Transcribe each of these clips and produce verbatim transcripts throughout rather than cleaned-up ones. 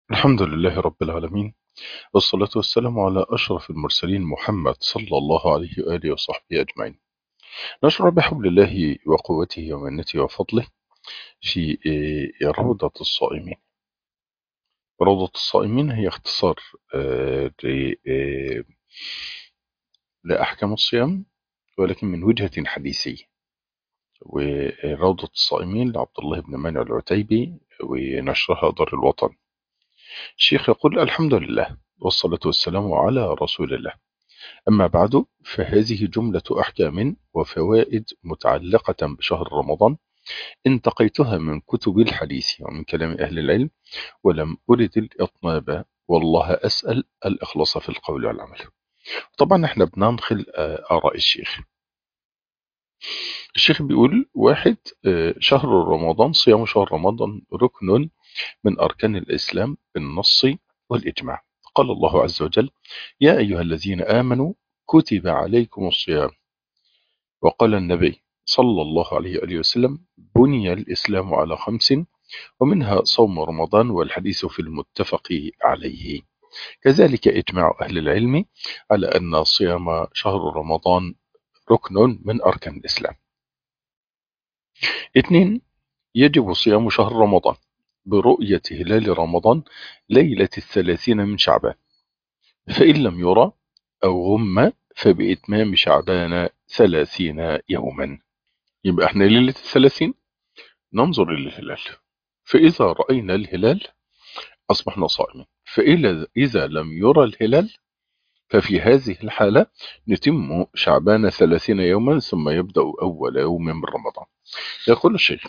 الحمد لله رب العالمين، والصلاة والسلام على أشرف المرسلين محمد صلى الله عليه وآله وصحبه أجمعين. نشعر بحبل الله وقوته ومنته وفضله في آه، روضة الصائمين. روضة الصائمين هي اختصار آه، ل- آه، لأحكام الصيام، ولكن من وجهة حديثية. وروضة الصائمين لعبد الله بن مانع العتيبي، ونشرها دار الوطن. الشيخ يقول: الحمد لله والصلاة والسلام على رسول الله. أما بعد، فهذه جملة أحكام وفوائد متعلقة بشهر رمضان انتقيتها من كتب الحديث ومن كلام أهل العلم، ولم أرد الإطناب، والله أسأل الإخلاص في القول والعمل. طبعا احنا بننقل آه، آراء الشيخ. الشيخ بيقول: واحد، آه، شهر رمضان، صيام شهر رمضان ركن من أركان الإسلام بالنص والإجماع. قال الله عز وجل: يا أيها الذين آمنوا كتب عليكم الصيام. وقال النبي صلى الله عليه وآله وسلم: بني الإسلام على خمس، ومنها صوم رمضان، والحديث في المتفق عليه. كذلك إجماع أهل العلم على أن صيام شهر رمضان ركن من أركان الإسلام. اثنين، يجب صيام شهر رمضان برؤية هلال رمضان ليلة الثلاثين من شعبان، فإن لم يرى أو غم فبإتمام شعبان ثلاثين يوما. يبقى احنا ليلة الثلاثين ننظر للهلال، فإذا رأينا الهلال أصبحنا صائمين، فإذا إذا لم يرى الهلال ففي هذه الحالة نتم شعبان ثلاثين يوما، ثم يبدأ أول يوم من رمضان. يقول الشيخ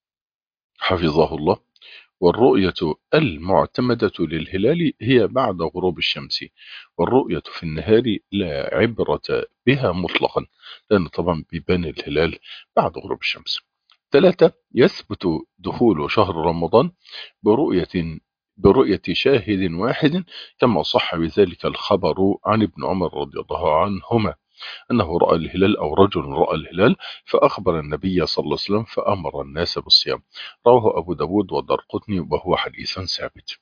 حفظه الله: والرؤية المعتمدة للهلال هي بعد غروب الشمس، والرؤية في النهار لا عبرة بها مطلقا، لأن طبعا بيبان الهلال بعد غروب الشمس. ثلاثة، يثبت دخول شهر رمضان برؤية برؤية شاهد واحد، كما صح بذلك الخبر عن ابن عمر رضي الله عنهما أنه رأى الهلال، أو رجل رأى الهلال فأخبر النبي صلى الله عليه وسلم فأمر الناس بالصيام. رواه أبو داود والدارقطني، وهو حديث ثابت.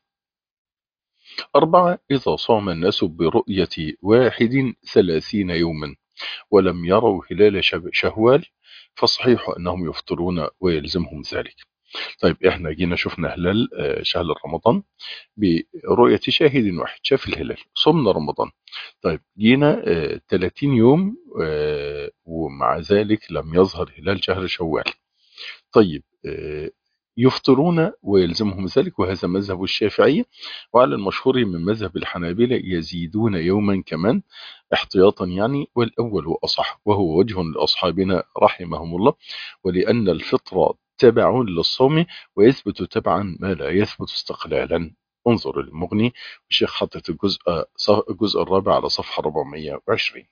أربعة، إذا صام الناس برؤية واحد ثلاثين يوما ولم يروا هلال شب- شهوال، فصحيح أنهم يفطرون ويلزمهم ذلك. طيب احنا جينا شفنا هلال آه، شهر رمضان برؤية شاهد واحد، شاف الهلال، صمنا رمضان. طيب جينا آه، ثلاثين يوم آه، ومع ذلك لم يظهر هلال شهر شوال. طيب آه، يفطرون ويلزمهم ذلك، وهذا مذهب الشافعية. وعلى المشهور من مذهب الحنابلة يزيدون يوما كمان احتياطا يعني، والأول هو أصح، وهو وجه لأصحابنا رحمهم الله، ولأن الفطرة تبع للصوم، ويثبت تبعا ما لا يثبت استقلالا. انظر المغني، الشيخ حطت الجزء الجزء الرابع على صفحة أربعمائة وعشرين.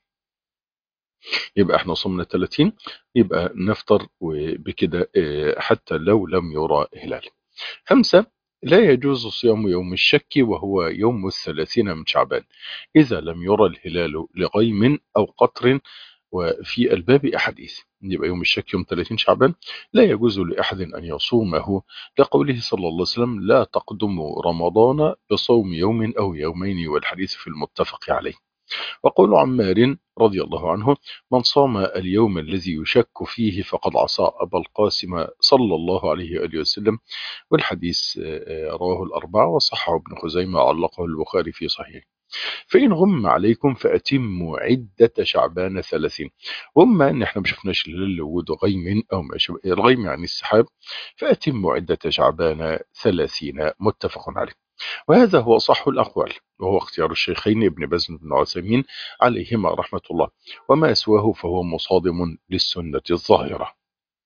يبقى احنا صمنا ثلاثين، يبقى نفطر وبكده آه، حتى لو لم يرى هلال. خمسة، لا يجوز صيام يوم الشك وهو يوم الثلاثين من شعبان إذا لم يرى الهلال لغيم أو قطر، وفي الباب أحاديث. يبقى يوم الشك يوم ثلاثين شعبان لا يجوز لأحد أن يصومه، لقوله صلى الله عليه وسلم: لا تقدموا رمضان بصوم يوم أو يومين، والحديث في المتفق عليه. وقول عمار رضي الله عنه: من صام اليوم الذي يشك فيه فقد عصى أبا القاسم صلى الله عليه وآله وسلم. والحديث آه، آه، رواه الأربعة وصححه ابن خزيمة، علقه البخاري في صحيحه. فإن غم عليكم فأتموا عدة شعبان ثلاثين. غم إن احنا ما شفناش الهلال لوجود غيم أو ما شابه، الغيم يعني السحاب. فأتموا عدة شعبان ثلاثين، متفق عليه. وهذا هو صح الأقوال، وهو اختيار الشيخين ابن باز بن عثيمين عليهما رحمة الله، وما سواه فهو مصادم للسنة الظاهرة.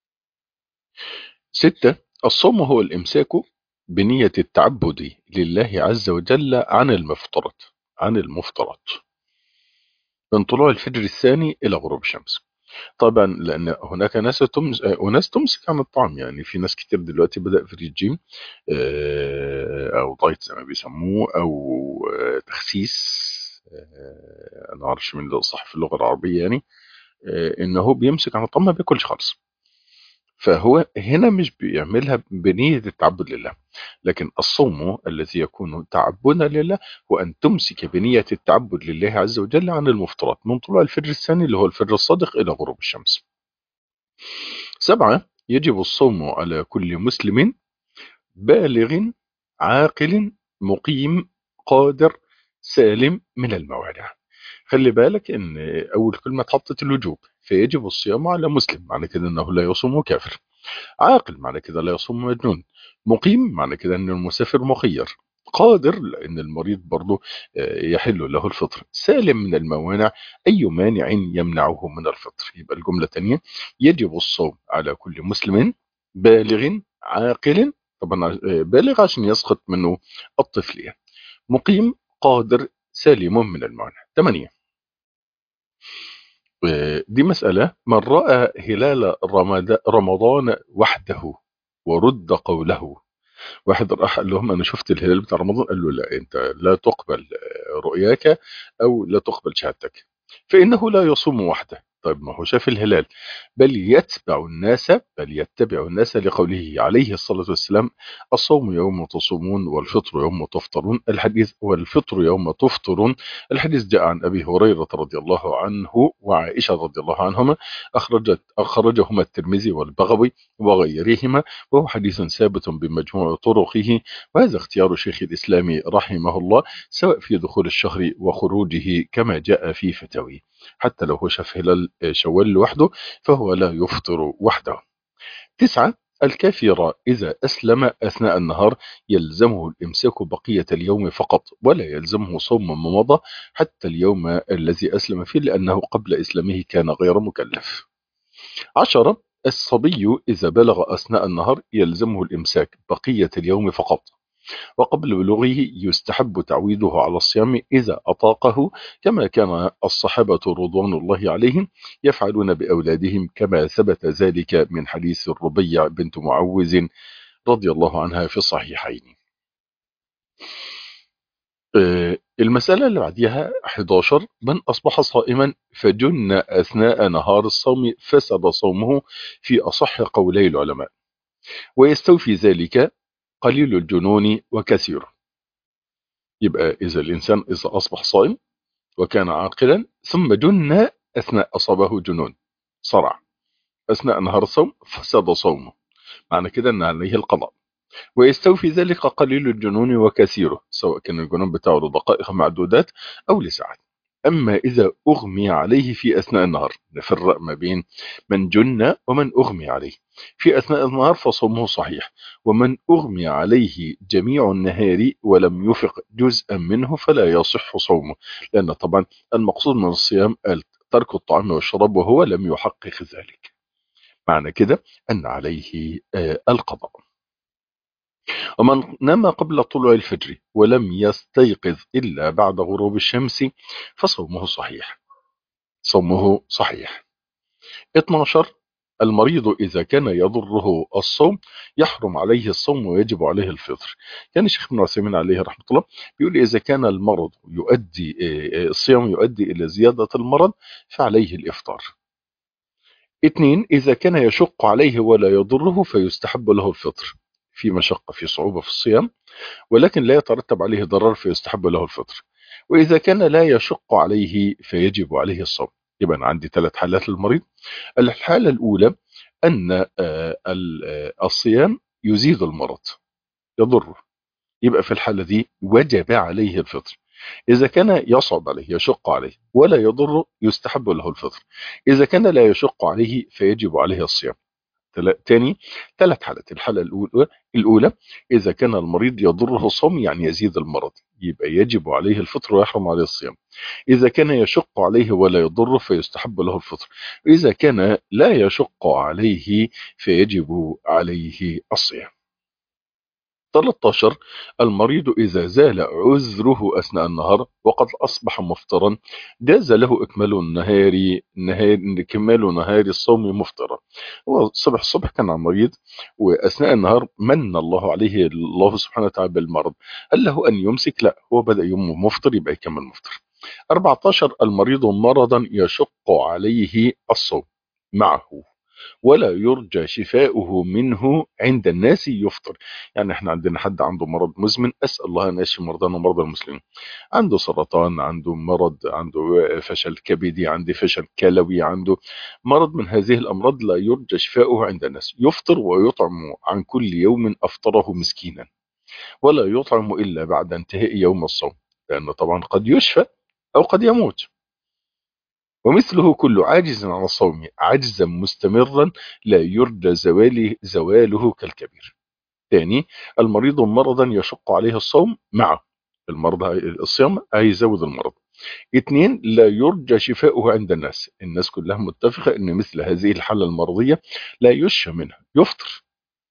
ستة، الصوم هو الإمساك بنية التعبد لله عز وجل عن المفترض عن المفترض من طلوع الفجر الثاني إلى غروب الشمس. طبعا لأن هناك ناس تمس... وناس تمسك عن الطعام، يعني في ناس كتير دلوقتي بدأ في الرجيم، آه، أو دايت زي ما بيسموه، أو آه، تخسيس. آه، أنا معرفش من اللي صح في اللغة العربية يعني. آه، إن هو بيمسك عن الطعام، ما بياكلش خالص. فهو هنا مش بيعملها بنية التعبد لله، لكن الصوم الذي يكون تعبدا لله هو أن تمسك بنية التعبد لله عز وجل عن المفطرات من طلوع الفجر الثاني اللي هو الفجر الصادق إلى غروب الشمس. سبعة، يجب الصوم على كل مسلم بالغ عاقل مقيم قادر سالم من الموانع. خلي بالك ان اول كلمة اتحطت الوجوب، فيجب الصيام على مسلم، معنى كده انه لا يصوم كافر. عاقل معنى كده لا يصوم مجنون. مقيم معنى كده ان المسافر مخير. قادر لان المريض برضه آه، يحل له الفطر. سالم من الموانع، اي مانع يمنعه من الفطر. يبقى الجملة الثانية يجب الصوم على كل مسلم بالغ عاقل، طبعا آه، بالغ عشان يسقط منه الطفلية، مقيم قادر سالم من الموانع. ثمانية، آه، دي مسألة: من رأى هلال رمضان رمضان وحده ورد قوله. واحد راح قال لهم انا شفت الهلال بتاع رمضان، قال له لا، انت لا تقبل رؤياك او لا تقبل شهادتك، فانه لا يصوم وحده. طيب ما هو شاف الهلال. بل يتبع الناس بل يتبع الناس لقوله عليه الصلاة والسلام: الصوم يوم تصومون والفطر يوم تفطرون الحديث، والفطر يوم تفطرون الحديث جاء عن ابي هريرة رضي الله عنه وعائشة رضي الله عنهما، اخرجت اخرجهما الترمذي والبغوي وغيرهما، وهو حديث ثابت بمجموع طرقه. وهذا اختيار شيخ الإسلام رحمه الله، سواء في دخول الشهر وخروجه كما جاء في فتاويه. حتى لو هو شاف هلال شوال لوحده فهو لا يفطر وحده. تسعة، الكافر إذا أسلم أثناء النهار يلزمه الإمساك بقية اليوم فقط، ولا يلزمه صوم ما مضى حتى اليوم الذي أسلم فيه، لأنه قبل إسلامه كان غير مكلف. عشرة، الصبي إذا بلغ أثناء النهار يلزمه الإمساك بقية اليوم فقط، وقبل بلوغه يستحب تعويده على الصيام إذا أطاقه، كما كان الصحابة رضوان الله عليهم يفعلون بأولادهم، كما ثبت ذلك من حديث الربيع بنت معوذ رضي الله عنها في الصحيحين. آه، المسألة اللي بعديها أحد عشر: من أصبح صائما فجن أثناء نهار الصوم فسد صومه في أصح قولي العلماء، ويستوفي ذلك قليل الجنون وكثيره. يبقى إذا الإنسان إذا أصبح صائم وكان عاقلا ثم جن أثناء أصابه جنون صرع أثناء نهار الصوم فسد صومه، معنى كده أن عليه القضاء. ويستوفي ذلك قليل الجنون وكثيره، سواء كان الجنون بتاعه لدقائق معدودات أو لساعات. أما إذا أغمي عليه في أثناء النهار، نفرق ما بين من جن ومن أغمي عليه. في أثناء النهار فصومه صحيح، ومن أغمي عليه جميع النهار ولم يفق جزءا منه فلا يصح صومه، لأن طبعا المقصود من الصيام ترك الطعام والشراب وهو لم يحقق ذلك، معنى كده أن عليه آه القضاء. ومن نام قبل طلوع الفجر ولم يستيقظ إلا بعد غروب الشمس فصومه صحيح، صومه صحيح. اثناشر، المريض إذا كان يضره الصوم يحرم عليه الصوم ويجب عليه الفطر. كان الشيخ ابن عثيمين عليه رحمة الله بيقول إذا كان المرض يؤدي الصيام يؤدي إلى زيادة المرض فعليه الإفطار. اثنين، إذا كان يشق عليه ولا يضره فيستحب له الفطر، في مشقة في صعوبة في الصيام ولكن لا يترتب عليه ضرر فيستحب له الفطر. وإذا كان لا يشق عليه فيجب عليه الصوم. يبقى أنا عندي ثلاث حالات للمريض. الحالة الأولى أن آه، ال- آه، الصيام يزيد المرض يضره، يبقى في الحالة دي وجب عليه الفطر. إذا كان يصعب عليه يشق عليه ولا يضره يستحب له الفطر. إذا كان لا يشق عليه فيجب عليه الصيام. تلا- تاني ثلاث حالات: الحالة الأولى الأولى إذا كان المريض يضره الصوم يعني يزيد المرض يبقى يجب عليه الفطر ويحرم عليه الصيام. إذا كان يشق عليه ولا يضره فيستحب له الفطر. إذا كان لا يشق عليه فيجب عليه الصيام. ثلاثة عشر، المريض إذا زال عذره أثناء النهار وقد أصبح مفطرا جاز له إكمال النهار نهار إكمال نهار الصوم مفطرا. هو الصبح الصبح كان عن مريض وأثناء النهار من الله عليه الله سبحانه وتعالى بالمرض، قال له أن يمسك، لا هو بدأ يومه مفطر يبقى يكمل مفطر. أربعة عشر، المريض مرضا يشق عليه الصوم معه ولا يرجى شفاؤه منه عند الناس يفطر. يعني احنا عندنا حد عنده مرض مزمن، أسأل الله أن يشفي مرضانا ومرضى المسلمين، عنده سرطان، عنده مرض، عنده فشل كبدي، عنده فشل كلوي، عنده مرض من هذه الأمراض لا يرجى شفاؤه عند الناس، يفطر ويطعم عن كل يوم أفطره مسكينا، ولا يطعم إلا بعد انتهاء يوم الصوم، لأنه طبعا قد يشفى أو قد يموت. ومثله كل عاجز عن الصوم عجزا مستمرا لا يرجى زواله, زواله كالكبير. ثاني، المريض مرضا يشق عليه الصوم معه، المرض الصيام هيزود المرض. اثنين، لا يرجى شفاؤه عند الناس، الناس كلها متفقة ان مثل هذه الحالة المرضية لا يشفى منها، يفطر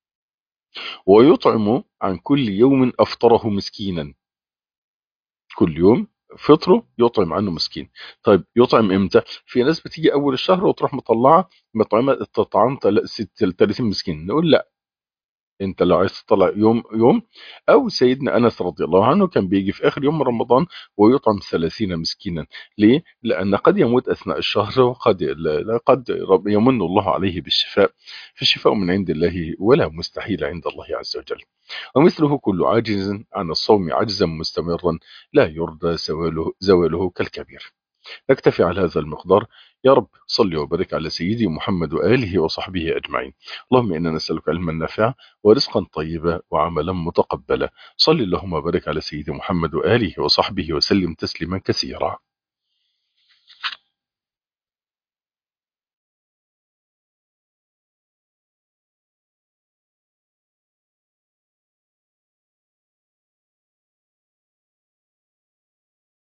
ويطعم عن كل يوم أفطره مسكينا، كل يوم فطره يطعم عنه مسكين. طيب يطعم امتى؟ في ناس بتيجي اول الشهر وتروح مطلعه مطعمه تطعم ثلاثين مسكين، نقول لا، انت لو عايز تطلع يوم يوم. او سيدنا انس رضي الله عنه كان بيجي في اخر يوم رمضان ويطعم ثلاثين مسكينا. ليه؟ لان قد يموت اثناء الشهر، وقد لا- قد رب- يمن الله عليه بالشفاء، فالشفاء من عند الله ولا مستحيل عند الله عز وجل. ومثله كل عاجز عن الصوم عجزا مستمرا لا يرضى زواله, زواله كالكبير. نكتفي على هذا المقدار. يا رب صل وبارك على سيدي محمد وآله وصحبه أجمعين. اللهم إنا نسألك علما نافعا ورزقا طيبا وعملا متقبلا. صل اللهم وبارك على سيدي محمد وآله وصحبه وسلم تسليما كثيرا.